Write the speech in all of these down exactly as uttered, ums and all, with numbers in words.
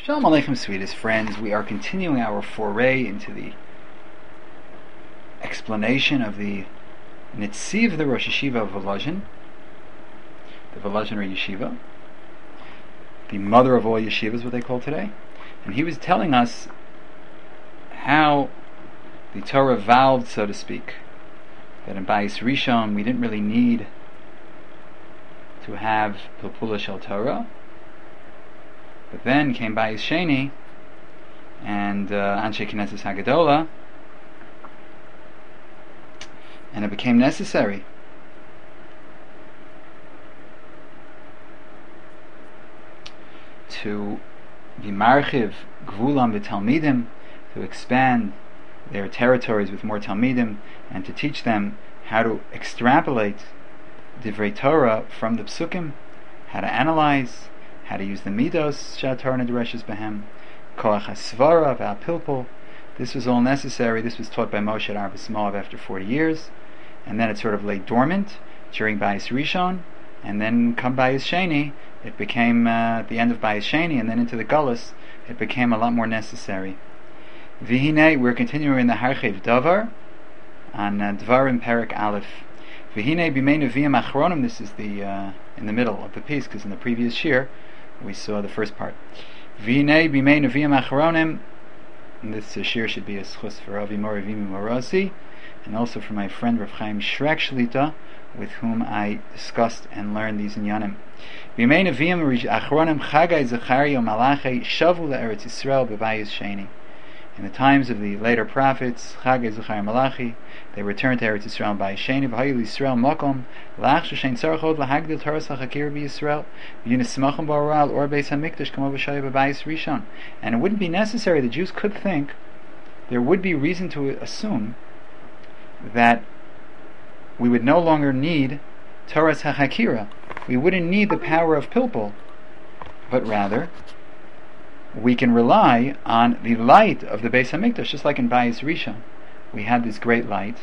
Shalom Aleichem, sweetest friends. We are continuing our foray into the explanation of the Nitziv, the Rosh Yeshiva of Volozhin, the Volozhiner Yeshiva, the mother of all yeshivas, what they call today. And he was telling us how the Torah evolved, so to speak, that in Bayis Rishon we didn't really need to have Pilpula Shel Torah. But then came Bayis Sheni and uh, Anshe Knesset Hagadola, and it became necessary to be marchiv gvulam v'talmidim, to expand their territories with more talmidim, and to teach them how to extrapolate divrei Torah from the psukim, how to analyze, how to use the midos shat Torah nedereshes behem, koach hasvara v'apilpul. This was all necessary. This was taught by Moshe at Arba Smolav after forty years, and then it sort of lay dormant during Bayis Rishon, and then come Bayis Sheni, it became uh, at the end of Bayis Sheni, and then into the Gullus, it became a lot more necessary. V'hinei, we're continuing in the Harchev Davar on uh, Dvarim Perek Aleph. V'hinei b'mei neviim achronim. This is the uh, in the middle of the piece, because in the previous shir we saw the first part. V'hinei b'mei neviim achronim. And this uh, shir should be a schus for Avi Mori Vimi Morasi, and also for my friend Rav Chaim Shrek Shlita, with whom I discussed and learned these inyanim. B'mei neviim achronim Chagai Zechariah Malachi shavu le'eretz Yisrael b'Bayis Sheni. In the times of the later prophets, Chagai Zechariah Malachi, they returned to Eretz Yisrael by Sheni v'hayu Yisrael makom lach sheshein tzarchot lahagdil Torah sachakir b'Yisrael v'yinismachim ba'oral or beis hamikdash kamo v'shaya b'bayis rishon. And it wouldn't be necessary. The Jews could think there would be reason to assume that we would no longer need Torah hachakira. We wouldn't need the power of pilpul, but rather we can rely on the light of the Beis Hamikdash, just like in Bayis Rishon. We had this great light,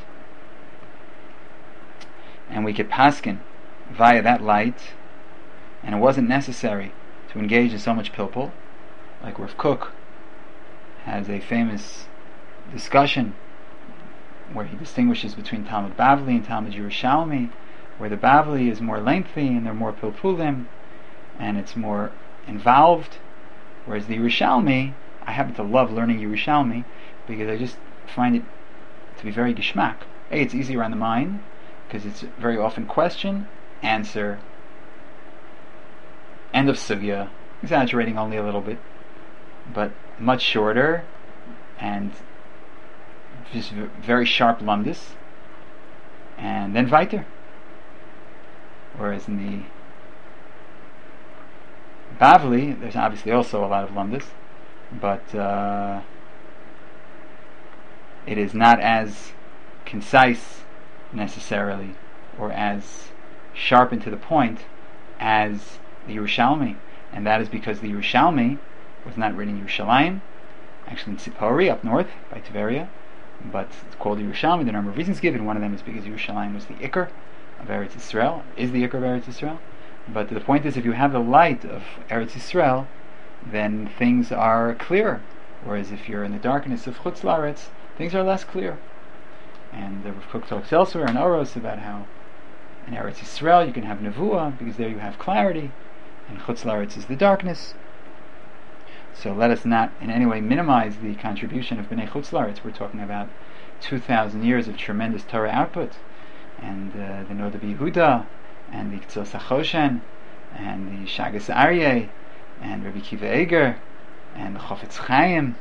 and we could paskin via that light, and it wasn't necessary to engage in so much pilpul. Like Rav Kook has a famous discussion where he distinguishes between Talmud Bavli and Talmud Yerushalmi, where the Bavli is more lengthy and they're more pilpulim, and it's more involved. Whereas the Yerushalmi, I happen to love learning Yerushalmi because I just find it to be very gishmak. A, it's easier on the mind because it's very often question, answer, end of sugya, exaggerating only a little bit, but much shorter and just very sharp lumdis, and then weiter. Whereas in the Bavli, there's obviously also a lot of lumdis, but uh, it is not as concise necessarily, or as sharp and to the point as the Yerushalmi, and that is because the Yerushalmi was not written in Yerushalayim, actually in Tzipori up north by Tveria, but it's called Yerushalmi. The number of reasons given, one of them is because Yerushalayim was the Iker of Eretz Yisrael, is the Iker of Eretz Yisrael. But the point is, if you have the light of Eretz Yisrael, then things are clear. Whereas if you're in the darkness of Chutz La'aretz, things are less clear. And the Rav Kook talks elsewhere in Oros about how in Eretz Yisrael you can have Nevuah, because there you have clarity, and Chutz La'aretz is the darkness. So let us not in any way minimize the contribution of Bnei Chutz La'aretz. We're talking about two thousand years of tremendous Torah output, and uh, the Noda B'Yehuda, and the Ktsos HaChoshen, and the Shagas Aryeh, and Rabbi Kiva Eger, and the Chofetz Chaim,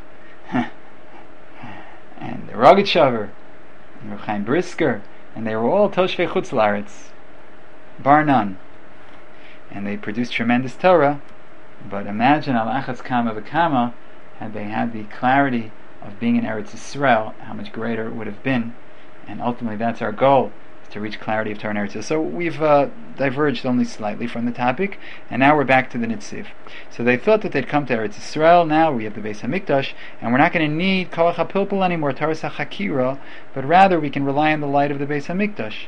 and the Rogatchover, and Rav Chaim Brisker, and they were all Toshvei Chutz La'aretz, bar none. And they produced tremendous Torah, but imagine al achas kama v'kama, had they had the clarity of being in Eretz Yisrael, how much greater it would have been. And ultimately that's our goal, to reach clarity of Torah and Eretz Yisrael. So we've uh, diverged only slightly from the topic, and now we're back to the Nitziv. So they thought that they'd come to Eretz Yisrael. Now we have the Beis Hamikdash, and we're not going to need Koach HaPilpul anymore, Torah Sachakira, but rather we can rely on the light of the Beis Hamikdash.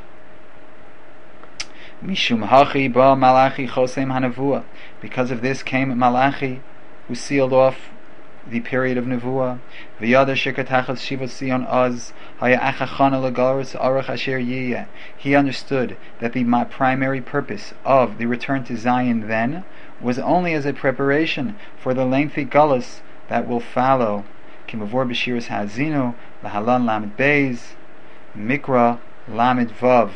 Mishum hachi ba Malachi chosem hanavua. Because of this came Malachi who sealed off the period of Nevuah. V'yada shekatachas shivas Sion az haya achachana legaros arach asher yiyeh. He understood that the primary purpose of the return to Zion then was only as a preparation for the lengthy galus that will follow. Kimavor b'shiras ha'azinu lahalan lamed beis mikra lamed vav.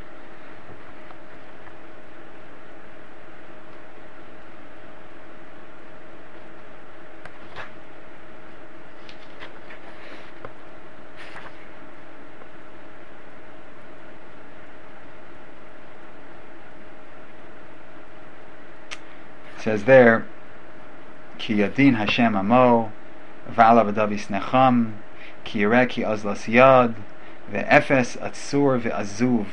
It says there, Ki yadin Hashem amo, v'ala v'davis necham, ki yireh ki azlas yad, ve'efes atzur ve'azuv.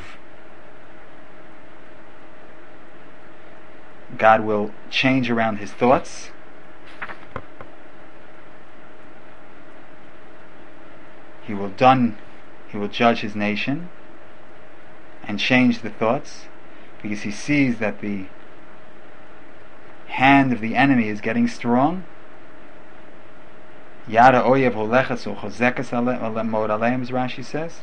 God will change around his thoughts. He will done, he will judge his nation and change the thoughts, because he sees that the hand of the enemy is getting strong. Yada oyev holechas o chozekas mod aleim, as Rashi says.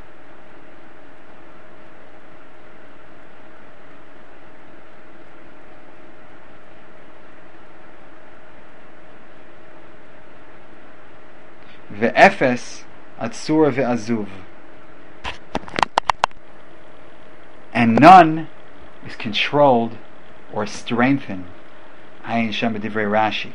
Ve'efes atzur ve'azuv. And none is controlled or strengthened. Ayin Shem b'divrei Rashi.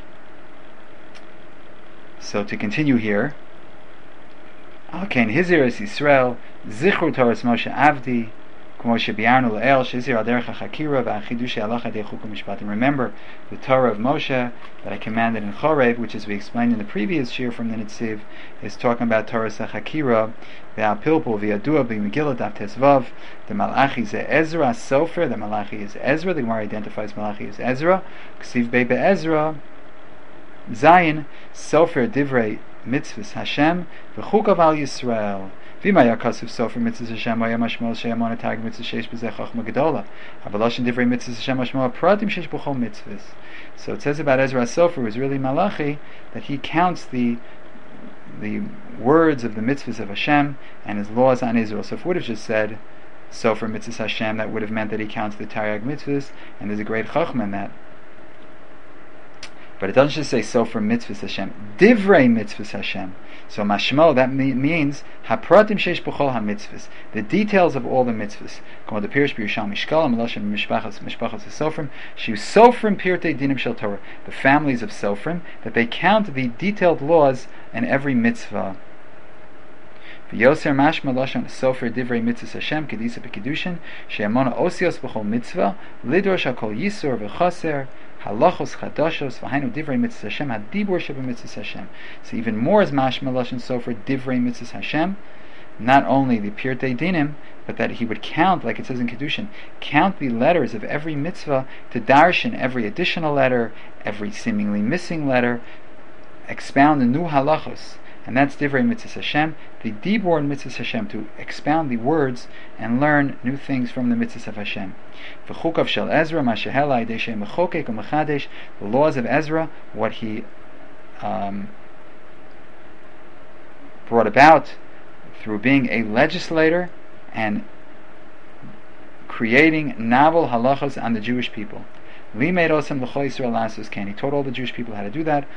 So to continue here, Alkein Hizir es Yisrael Zichru Torah Moshe Avdi K'mo shebiarnu le'el shezir al derech hachakira v'achidush halacha dei chukim mishpatim. Remember the Torah of Moshe that I commanded in Chorev, which, as we explained in the previous shir from the Nitziv, is talking about Torah Sachakira ve'apilpul v'yadua b'megillah daf tesvav. The Malachi is Ezra Sofer. The Malachi is Ezra. The Gemara identifies Malachi as Ezra. Ksiv Bei Be'ezra Zayin Sofer Divrei Mitzvahs Hashem v'chukav al Yisrael. V'maya kasuf Sofer Mitzvahs Hashem v'ya mashmol she'amon atag mitzvah sheish b'zeh chachma gedola avaloshin Divrei Mitzvahs Hashem mashmol pratim sheish b'chol mitzvahs. So it says about Ezra Sofer, who is really Malachi, that he counts the the words of the mitzvahs of Hashem and his laws on Israel. So if we would have just said Sofer Mitzvahs Hashem, that would have meant that he counts the Taryag mitzvahs, and there's a great chachma in that. But it doesn't just say Sofer Mitzvahs Hashem, Divrei Mitzvahs Hashem. So mashmo, that me- means hapratim sheish b'chol ha-mitzvahs, the details of all the mitzvahs. K'mo the Pirish b'Yerushalmi Mishkal Meloshem Mishpachas Mishpachas Sofrim Shiu Sofrim Pirtei Dinim Shel Torah, the families of Sofrim, that they count the detailed laws in every mitzvah. V'yoser mashma lashon Sofer Divrei Mitzvahs Hashem Kedisa b'Kedushin she'amona osios b'chol mitzvah lidrosh hakol yisur v'chaser halachos chadashos v'hainu divrei mitzvahs Hashem hadibur shebemitzvahs Hashem. So even more is mashma lashon Sofer Divrei Mitzvahs Hashem, not only the Pirtei Dinim, but that he would count, like it says in Kedushin, count the letters of every mitzvah to darshan every additional letter, every seemingly missing letter, expound the new halachos. And that's Divrei Mitzvahs Hashem, the Dibur in Mitzvahs Hashem, to expound the words and learn new things from the Mitzvahs of Hashem. V'chukav shel Ezra, mashehela idei mechokek u'mechadesh, the laws of Ezra, what he um, brought about through being a legislator and creating novel halachos on the Jewish people. He taught all the Jewish people how to do that.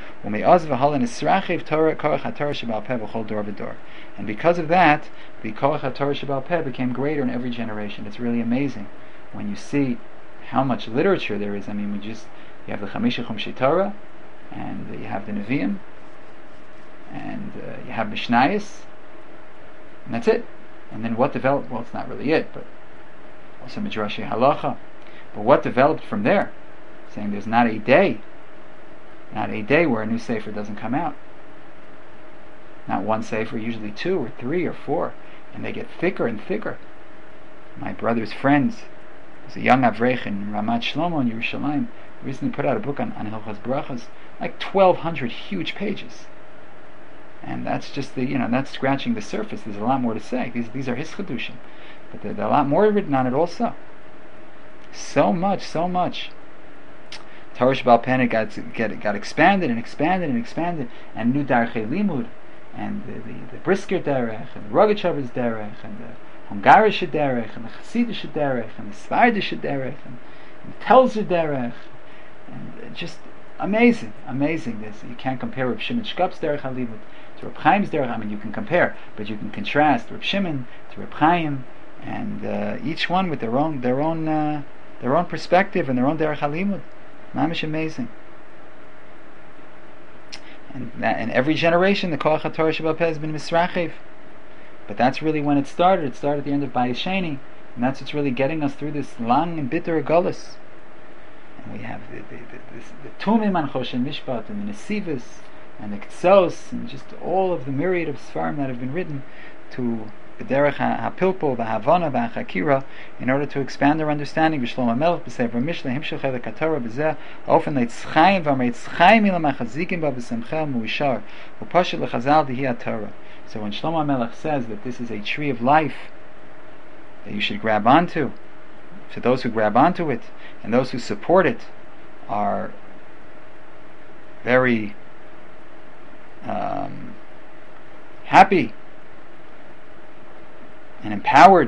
And because of that, the Korach HaTorah Sheba'al Peh became greater in every generation. It's really amazing when you see how much literature there is. I mean, we just you have the Chamisha Chumshei Torah, and uh, you have the Nevi'im, and uh, you have Mishnayos, and that's it. And then what developed? Well, it's not really it, but also Midrashei Halacha. But what developed from there? Saying there's not a day, not a day where a new sefer doesn't come out. Not one sefer, usually two or three or four, and they get thicker and thicker. My brother's friends, there's a young Avrech in Ramat Shlomo in Yerushalayim, recently put out a book on, on Hilchos Brachos, like twelve hundred huge pages. And that's just the, you know, that's scratching the surface. There's a lot more to say. These these are his Chedushin, but there's a lot more written on it also. So much, so much. Torah Sheba'al Peh, it got, get, got expanded and expanded and expanded, and new Darchei Limud, and the, the, the Brisker Derech, and the Rogatchover's Derech, and the Hungarish Derech, and the Hasidish Derech, and the Svardish Derech, and, and the Telzer Derech, and just amazing, amazing. This you can't compare Reb Shimon Shkop's Derech HaLimud to Reb Chaim's Derech. I mean, you can compare, but you can contrast Reb Shimon to Reb Chaim, and uh, each one with their own, their own, uh, their own perspective and their own Derech HaLimud. Mamish amazing. And that, in every generation, the Koach HaTorah Sheba'al Peh has been misrachiv. But that's really when it started. It started at the end of Bayis Sheni, and that's what's really getting us through this long and bitter Golus. And we have the the the, the Tumim on Choshen Mishpat, and the Nesivos, and the Ketzos, and just all of the myriad of Sfarim that have been written to the Derech HaPilpul, the Havana, the HaChakira, in order to expand our understanding. B'Shlomo HaMelech, b'Sefer Mishle, Himshel Chelek HaTorah, b'Zeh, Ofen Leitzchaim, V'Amar Yitzchaim Ilam HaChazikim Ba B'Semchel Muishar, U'Pashit L'Chazal Dihi HaTorah. So when Shlomo HaMelech says that this is a tree of life that you should grab onto, to those who grab onto it and those who support it are very um, happy and empowered.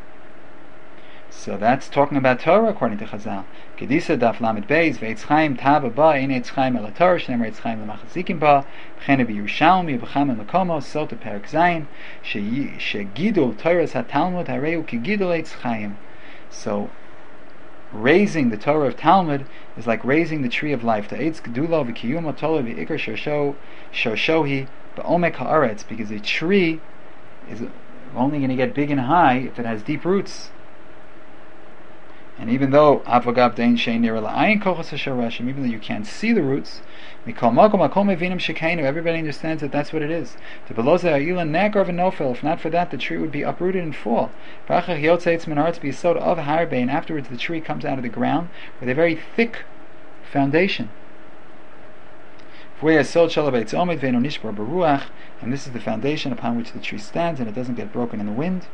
So that's talking about Torah according to Chazal. Kedisa daf lamed beis ve'etz chaim tava ba ein etz chaim el Torah shneimar etz chaim l'machazikim ba b'chene b'Yerushalmi b'cham el makomos sota perak zayin shegidul Torahs haTalmud hareu kegidul etz chaim. So raising the Torah of Talmud is like raising the tree of life. Ta'etz gedulo v'kiyuma tola v'ikar shorsho shorshohi ba'omek haaretz, because a tree is only going to get big and high if it has deep roots. And even though Avagav Dein Shein Nira La'ayin Kochos HaSharashim, even though you can't see the roots, Mikol Makom Makom Mevinim Shekeinu, everybody understands that that's what it is. To Beloze Ha'ila Nekar V'Nofel, if not for that, the tree would be uprooted and fall. Barachach Yotzeitz Menaretz B'Yisod of Harbe, and afterwards the tree comes out of the ground with a very thick foundation. And this is the foundation upon which the tree stands, and it doesn't get broken in the wind.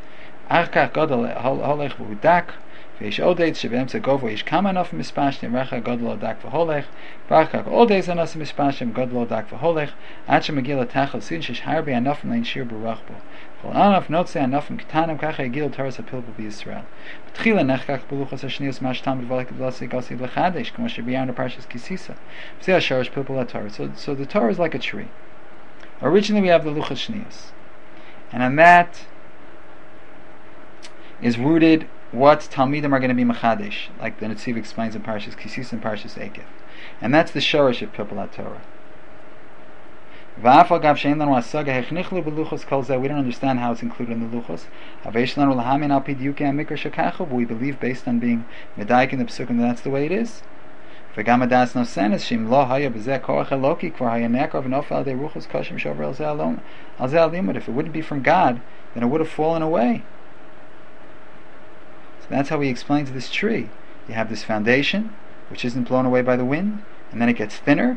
ויש עוד עץ שבאמצע גובו יש כמה ענפים מספשתם, רחה גודלו דק והולך, ואחר כך עוד עץ ענפים מספשתם, גודלו דק והולך, עד שמגיע לתחל סין שיש הרבה ענפים להנשיר ברוח בו. כל ענף נוצא ענפים קטנים, ככה יגיע לתורס הפלפל בישראל. בתחילה נחקק בלוחס השניוס מה שתלמוד ולק ולסיק עשי לחדש, כמו שביארנו פרשס כסיסה. וזה השורש פלפל לתורס. So, so the Torah is like a tree. Originally we have the Luchas Shnius, and on that is rooted what Talmidim are going to be Machadesh, like the Netziv explains in Parshas Kisis and Parshas Ekev. And that's the Shorish of Pilpul HaTorah. We don't understand how it's included in the Luchos. But we believe based on being Medaik in the Pesukim that that's the way it is. If it wouldn't be from God, then it would have fallen away. That's how he explains this tree. You have this foundation, which isn't blown away by the wind, and then it gets thinner.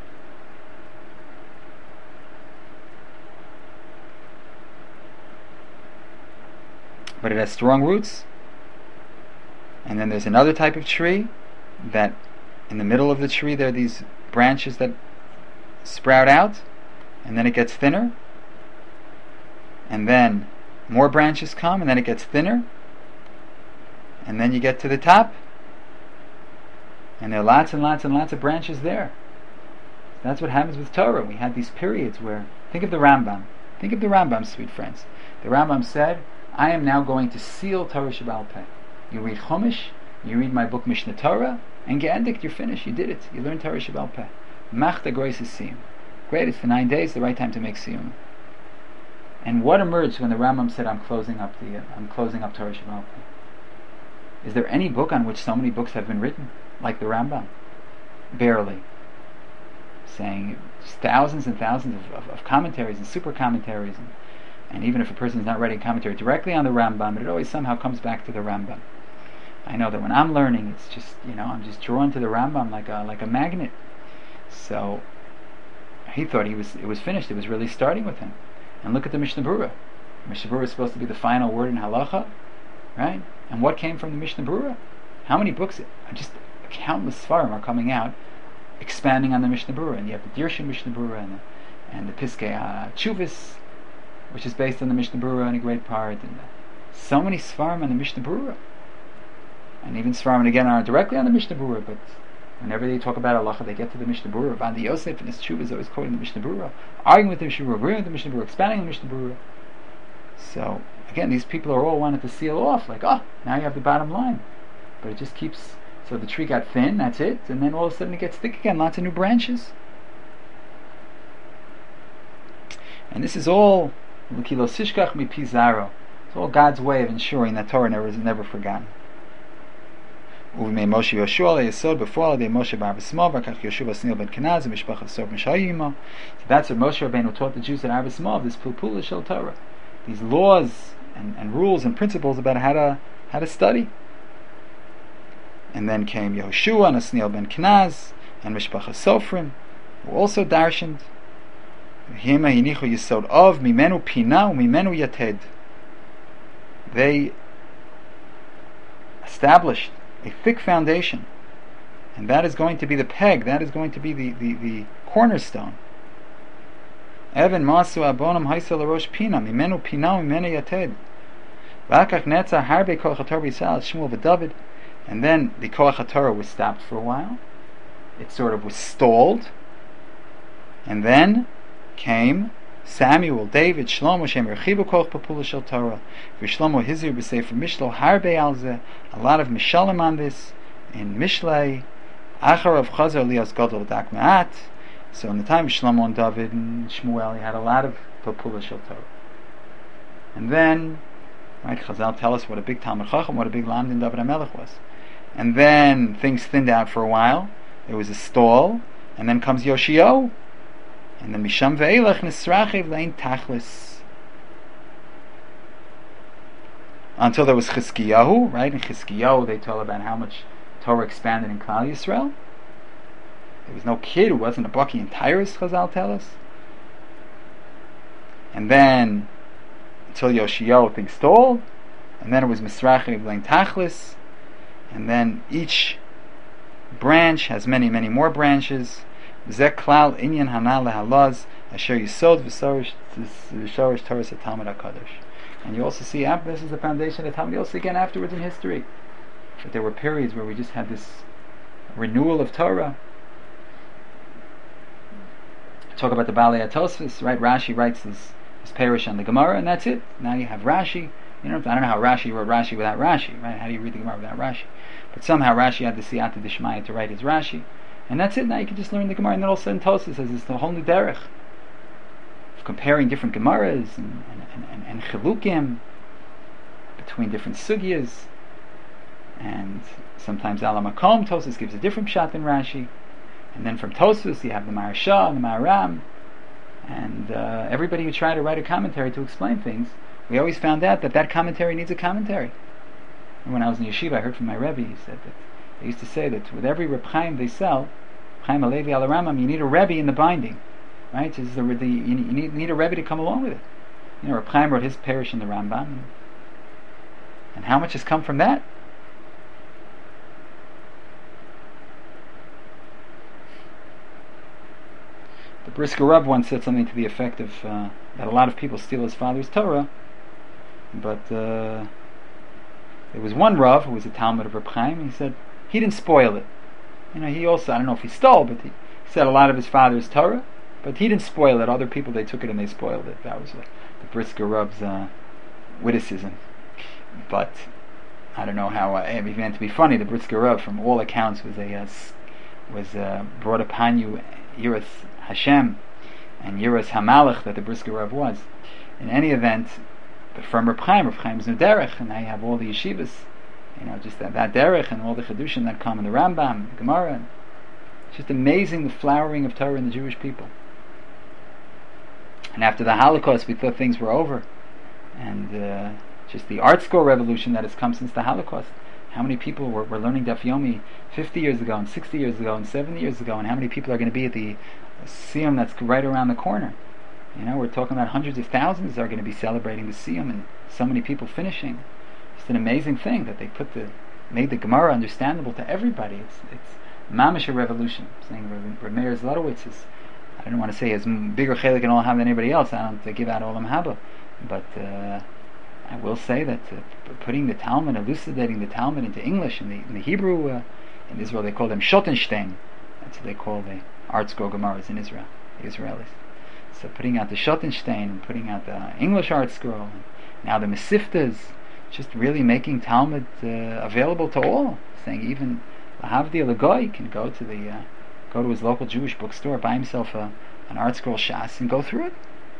But it has strong roots. And then there's another type of tree that in the middle of the tree there are these branches that sprout out, and then it gets thinner. And then more branches come, and then it gets thinner. And then you get to the top, and there are lots and lots and lots of branches there. That's what happens with Torah. We had these periods where, think of the Rambam. Think of the Rambam, sweet friends. The Rambam said, I am now going to seal Torah Sheba'al Peh. You read Chumash, you read my book Mishnah Torah, and Ge'endik, you're finished. You did it. You learned Torah Sheba'al Peh. Mach the Grois is Siyum. Great, it's the nine days, the right time to make Siyum. And what emerged when the Rambam said, I'm closing up the, uh, I'm closing up Torah Sheba'al Peh? Is there any book on which so many books have been written, like the Rambam? Barely. Saying thousands and thousands of, of, of commentaries and super commentaries, and, and even if a person is not writing commentary directly on the Rambam, it always somehow comes back to the Rambam. I know that when I'm learning, it's just, you know, I'm just drawn to the Rambam like a like a magnet. So he thought he was it was finished. It was really starting with him. And look at the Mishnah Berurah. Mishnah Berurah is supposed to be the final word in halacha, right? And what came from the Mishnah Berurah? How many books? Just countless Sfarim are coming out, expanding on the Mishnah Berurah. And you have the Dirshu Mishnah Berurah and the, and the Piskei HaTshuvis, which is based on the Mishnah Berurah in a great part. And the, so many Sfarim on the Mishnah Berurah. And even Sfarim, again, aren't directly on the Mishnah Berurah, but whenever they talk about halacha, they get to the Mishnah Berurah. Vandi Yosef and his Tshuva is always quoting the Mishnah Berurah, arguing with the Mishnah Berurah, agreeing with the Mishnah Berurah, expanding on the Mishnah Berurah. So, again, these people are all wanting to seal off, like, oh, now you have the bottom line. But it just keeps, so the tree got thin, that's it, and then all of a sudden it gets thick again, lots of new branches. And this is all, L'kilo sishkach mi pi zaro. It's all God's way of ensuring that Torah never is never forgotten. Uvimei Moshe Yoshua le'yesod b'foal de Moshe bar B'smol v'kach Yoshuva Snil ben Kenaz v'mishpachas Sov Mishayimo. So that's what Moshe Rabbeinu taught the Jews at Ar B'smol, this Pulpula Shel Torah, these laws and, and rules and principles about how to how to study. And then came Yehoshua and Asniel ben Kenaz and Mishpachas Sofrim, who also darshaned. Hima hinichu yisod of mimenu pina umimenu yated. They established a thick foundation, and that is going to be the peg, that is going to be the, the, the cornerstone. Evan masu abonam haisel arosh pina mimenu pina umimenu yated. V'akach netza harbe koach haTorah b'Yisrael Shmuel v'David. And then the koach haTorah was stopped for a while. It sort of was stalled, and then came Samuel, David, Shlomo, Shem Rechibu Koch Papula Shel Torah, for Shlomo Hizir B'Sefer Mishlo Harbe Alze, a lot of Mishalim on this in Mishlei, Achar of Chazar Lias Gadol Dak Ma'at. So in the time of Shlomo and David and Shmuel, he had a lot of Papula Shel Torah. And then, right, Chazal tell us what a big Talmud Chacham, what a big Lamdin David HaMelech was. And then things thinned out for a while. There was a stall, and then comes Yoshio. And then Misham ve'elach nisrachiv lein tachlis. Until there was Chizkiyahu, right? In Chizkiyahu they tell about how much Torah expanded in Klal Yisrael. There was no kid who wasn't a Baki in Tyrus, Chazal tell us. And then, until Yoshio things stalled, and then it was Misrachiv lein tachlis, and then each branch has many, many more branches. Zek klal inyan hana lehalaz asher yisod v'sorish v'shorish Torah Talmud HaKadosh. And you also see, this is the foundation of Talmud. You also see again afterwards in history that there were periods where we just had this renewal of Torah. Talk about the Balei HaTosfos, right? Rashi writes his, his parish on the Gemara, and that's it. Now you have Rashi. You know, I don't know how Rashi wrote Rashi without Rashi, right? How do you read the Gemara without Rashi? But somehow Rashi had the Siyata Dishmaya to write his Rashi. And that's it, now you can just learn the Gemara, and then all of a sudden Tosfos says it's the whole new derech of comparing different Gemaras and, and, and, and chilukim between different sugyas, and sometimes Ala Makom, Tosfos gives a different pshat than Rashi, and then from Tosfos you have the Maharsha and the Maharam, and uh, everybody who tried to write a commentary to explain things, we always found out that that commentary needs a commentary. And when I was in yeshiva, I heard from my Rebbe, he said that they used to say that with every Reb Chaim they sell, Chaim Alevi al Rambam, you need a Rebbe in the binding, right? So the, the, you need, need a Rebbe to come along with it. You know, Reb Chaim wrote his parish in the Rambam, and, and how much has come from that? The Brisker Rav once said something to the effect of uh, that a lot of people steal his father's Torah, but uh, there was one Rav who was a Talmud of Reb Chaim. He said he didn't spoil it. You know, he also, I don't know if he stole, but he said a lot of his father's Torah, but he didn't spoil it. Other people, they took it and they spoiled it. That was uh, the Brisker Rav's uh, witticism. But I don't know how. Uh, if meant to be funny, the Brisker Rav, from all accounts, was a uh, was uh, brought upon you Yiras Hashem and Yiras Hamalach that the Brisker Rav was. In any event, but from Reb Chaim, Reb Chaim's new derech, and now you have all the yeshivas, you know, just that, that derech and all the chedushim that come in the Rambam, the Gemara. It's just amazing the flowering of Torah in the Jewish people. And after the Holocaust, we thought things were over, and uh, just the art school revolution that has come since the Holocaust. How many people were, were learning Daf Yomi fifty years ago, and sixty years ago, and seventy years ago, and how many people are going to be at the Siyum that's right around the corner? You know, we're talking about hundreds of thousands are going to be celebrating the Siyum, and so many people finishing. It's an amazing thing that they put the made the Gemara understandable to everybody. It's it's mamish a revolution. Saying Reb Meir Zlotowitz is, I don't want to say he has bigger chelik in all than anybody else. I don't uh, give out all them haba, but uh, I will say that uh, putting the Talmud, elucidating the Talmud into English in the in the Hebrew, uh, in Israel they call them Schottenstein. That's what they call the art scroll Gemaras in Israel, the Israelis. So putting out the Schottenstein and putting out the English art scroll, and now the Mesiftas, just really making Talmud uh, available to all. Saying even Lahavdil Goy can go to the uh, go to his local Jewish bookstore, buy himself a, an art scroll Shas, and go through it.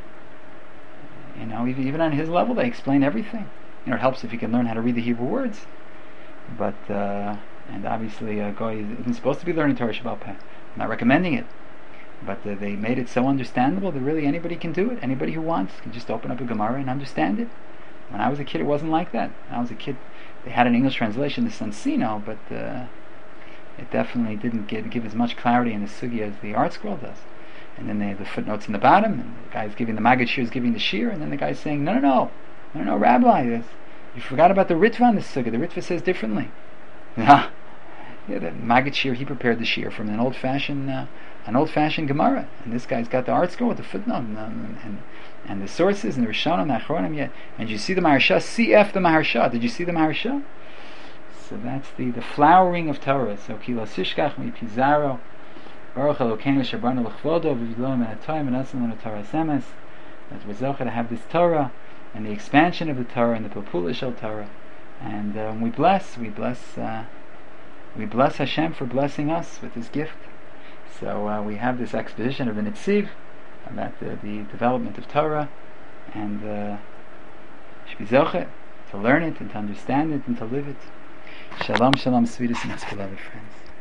You know, even, even on his level, they explain everything. You know, it helps if you can learn how to read the Hebrew words. But uh, and obviously, uh, Goy isn't supposed to be learning Torah Shabbal Peh. I'm not recommending it. But uh, they made it so understandable that really anybody can do it. Anybody who wants can just open up a Gemara and understand it. When I was a kid, it wasn't like that. When I was a kid, they had an English translation, the Sansino, but uh, it definitely didn't get, give as much clarity in the Sugi as the art scroll does. And then they have the footnotes in the bottom, and the guy's giving the Maggid Shir is giving the Shir, and then the guy's saying, no, no, no, no, no, Rabbi, this, you forgot about the Ritva on the Sugi. The Ritva says differently. Yeah, the Maggid Shir, he prepared the Shir from an old-fashioned, uh, an old-fashioned Gemara, and this guy's got the art scroll with the footnote and, and, and, and the sources and the Rishonim, the Achronim. Yet, and you see the Maharsha, C F the Maharsha. Did you see the Maharsha? So that's the, the flowering of Torah. So Kilo Sishkach Mi Pizarro. Baruch Elokeinu Shabranu L'chvodo V'Vidlo Min HaTorah V'Nasan Lanu Torah Semes. That we're zocheh to have this Torah and the expansion of the Torah and the Papula Shel Torah. And uh, we bless, we bless, uh, we bless Hashem for blessing us with this gift. So uh, we have this exposition of the Netziv about the, the development of Torah, and uh, should be zocheh to learn it and to understand it and to live it. Shalom, shalom, sweetest and most beloved friends.